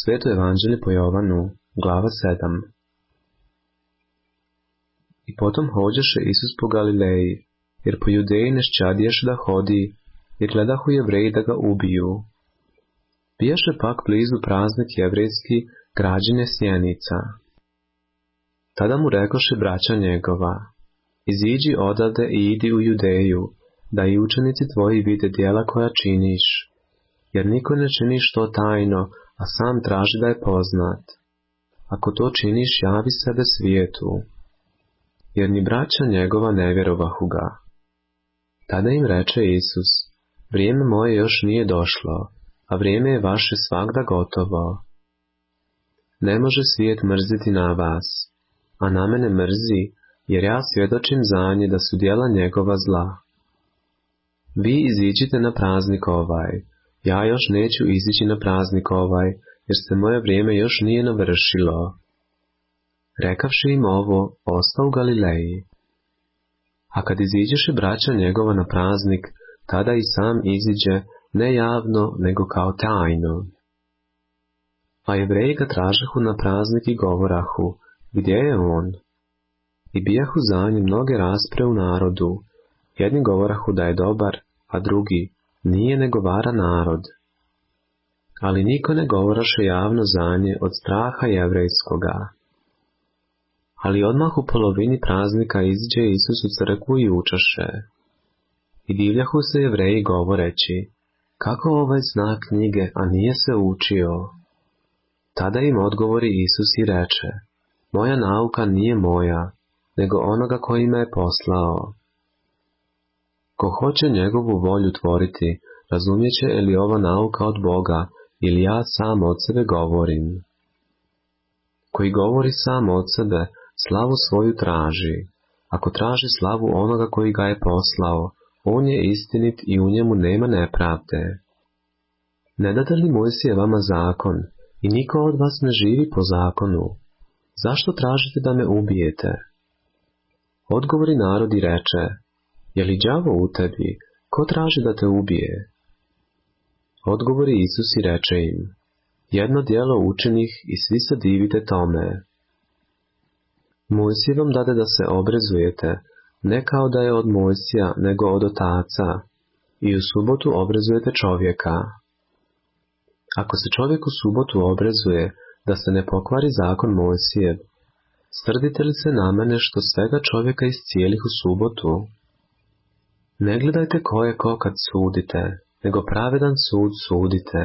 Sveto evanđelje po Jovanu, glava 7. I potom hođeše Isus po Galileji, jer po Judeji nešćadiješe da hodi, jer gledahu Jevreji da ga ubiju. Bijaše pak blizu praznik jevrejski, građine Sjenica. Tada mu rekoše braća njegova: iziđi odavde i idi u Judeju, da i učenici tvoji vide djela koja činiš, jer niko ne činiš to tajno, a sam traži da je poznat. Ako to činiš, javi sebe svijetu. Jer ni braća njegova ne vjerovahu ga. Tada im reče Isus: vrijeme moje još nije došlo, a vrijeme je vaše svagda gotovo. Ne može svijet mrziti na vas, a na mene mrzi, jer ja svjedočim za nje da su djela njegova zla. Vi iziđite na praznik ovaj, ja još neću izići na praznik ovaj, jer se moje vrijeme još nije navršilo. Rekavši im ovo, ostao u Galileji. A kad iziđeše braća njegova na praznik, tada i sam iziđe, ne javno, nego kao tajno. A Jevreji ga tražahu na praznik i govorahu: gdje je on? I bijahu za njim mnoge raspre u narodu. Jedni govorahu da je dobar, a drugi: nije nego vara narod. Ali niko ne govoraše javno za nje od straha jevrejskoga. Ali odmah u polovini praznika iziđe Isus u crkvu i učaše. I divljahu se Jevreji govoreći: kako ovaj zna knjige, a nije se učio? Tada im odgovori Isus i reče: moja nauka nije moja, nego onoga koji me je poslao. Ko hoće njegovu volju tvoriti, razumjeće je li ova nauka od Boga, ili ja sam od sebe govorim. Koji govori sam od sebe, slavu svoju traži. Ako traži slavu onoga koji ga je poslao, on je istinit i u njemu nema nepravde. Ne date li Mojsije vama zakon, i niko od vas ne živi po zakonu? Zašto tražite da me ubijete? Odgovori narod i reče: je li đavo u tebi? Ko traži da te ubije? Odgovori Isus i reče im: jedno djelo učinih i svi se divite tome. Mojsije vam dade da se obrezujete, ne kao da je od Mojsija, nego od otaca, i u subotu obrezujete čovjeka. Ako se čovjek u subotu obrezuje, da se ne pokvari zakon Mojsijev, srdite li se na mene što svega čovjeka iscijelih u subotu? Ne gledajte ko je ko kad sudite, nego pravedan sud sudite.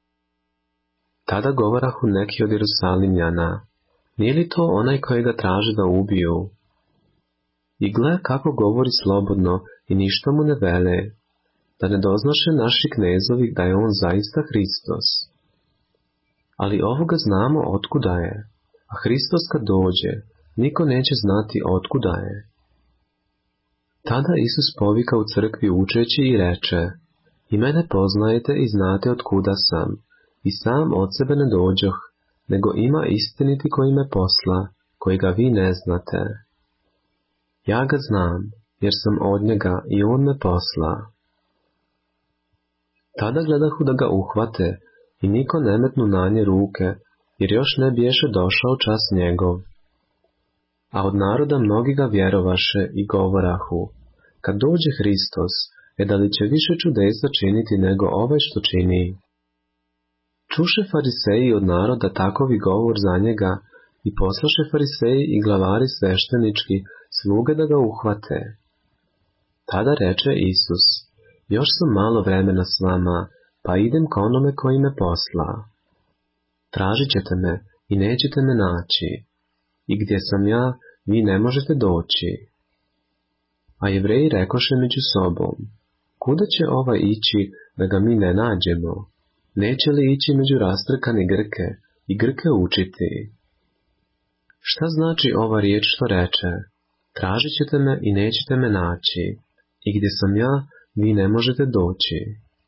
Tada govorahu neki od Jerusalimljana: nije li to onaj koji ga traži da ubiju? I gle kako govori slobodno i ništa mu ne vele, da ne doznaše naši knezovi da je on zaista Hristos. Ali ovoga znamo otkuda je, a Hristos kad dođe, niko neće znati otkuda je. Tada Isus povika u crkvi učeći i reče: i mene poznajete i znate otkuda sam, i sam od sebe ne dođoh, nego ima istiniti koji me posla, koji ga vi ne znate. Ja ga znam, jer sam od njega i on me posla. Tada gledahu da ga uhvate, i niko ne metnu na nje ruke, jer još ne biješe došao čas njegov. A od naroda mnogi ga vjerovaše i govorahu: kad dođe Hristos, da li će više čudesa činiti nego ovaj što čini? Čuše fariseji od naroda takovi govor za njega, i poslaše fariseji i glavari sveštenički sluge da ga uhvate. Tada reče Isus: još sam malo vremena s vama, pa idem k onome koji me posla. Tražit ćete me i nećete me naći, i gdje sam ja, vi ne možete doći. A Jevreji rekoše među sobom: kuda će ovaj ići da ga mi ne nađemo? Neće li ići među rastrkane Grke i Grke učiti? Šta znači ova riječ što reče: tražit ćete me i nećete me naći, i gdje sam ja, vi ne možete doći?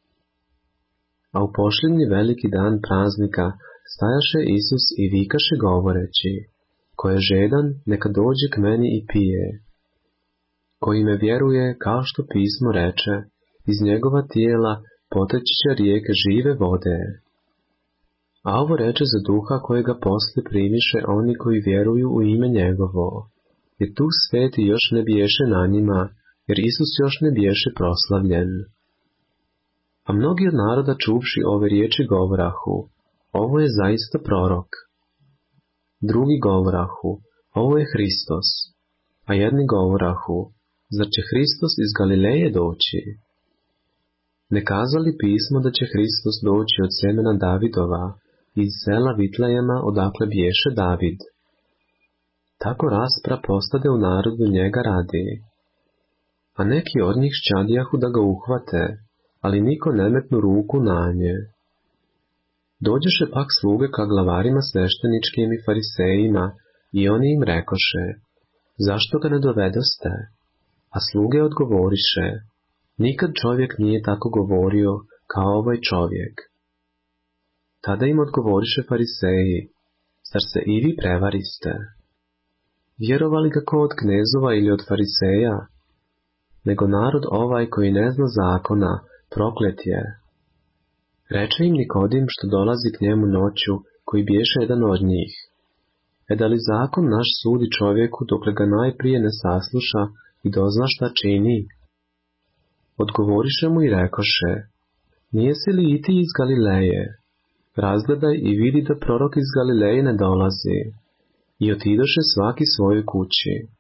A u posljednji veliki dan praznika stajaše Isus i vikaše govoreći: ko je žedan, neka dođe k meni i pije. Koji me vjeruje, kao što pismo reče, iz njegova tijela poteći će rijeke žive vode. A ovo reče za duha kojega posle primiše oni koji vjeruju u ime njegovo, jer Duh Sveti još ne biješe na njima, jer Isus još ne biješe proslavljen. A mnogi od naroda čuvši ove riječi govorahu, ovo je zaista prorok. Drugi govorahu, ovo je Hristos, a jedni govorahu, zar će Hristos iz Galileje doći? Ne kazali pismo da će Hristos doći od semena Davidova, iz sela Vitlejema odakle biješe David. Tako raspra postade u narodu njega radi. A neki od njih ščadijahu da ga uhvate, ali niko ne metnu ruku na nje. Dođeše pak sluge ka glavarima svešteničkim i farisejima, i oni im rekoše, zašto ga ne dovedoste? A sluge odgovoriše, nikad čovjek nije tako govorio kao ovaj čovjek. Tada im odgovoriše fariseji, zar se i vi prevariste? Vjerovali ga ko od knezova ili od fariseja? Nego narod ovaj koji ne zna zakona, proklet je. Reče im Nikodim što dolazi k njemu noću, koji biješe jedan od njih. Da li zakon naš sudi čovjeku dokle ga najprije ne sasluša i dozna šta čini? Odgovoriše mu i rekoše, nijesi li i ti iz Galileje? Razgledaj i vidi da prorok iz Galileje ne dolazi. I otidoše svaki svojoj kući.